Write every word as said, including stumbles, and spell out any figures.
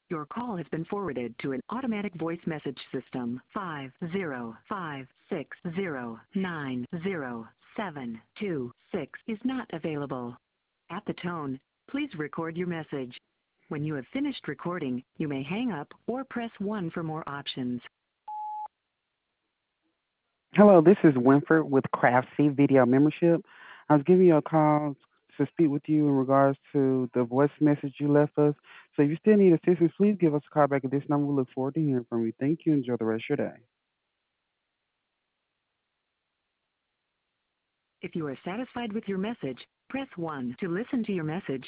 Your call has been forwarded to an automatic voice message system. Five zero five six zero nine zero seven two six is not available. At the tone, please record your message. When you have finished recording, you may hang up or press one for more options. Hello, this is Winford with Craft C Video Membership. I was giving you a call to speak with you in regards to the voice message you left us. So if you still need assistance, please give us a call back at this number. We look forward to hearing from you. Thank you. Enjoy the rest of your day. If you are satisfied with your message, press one to listen to your message.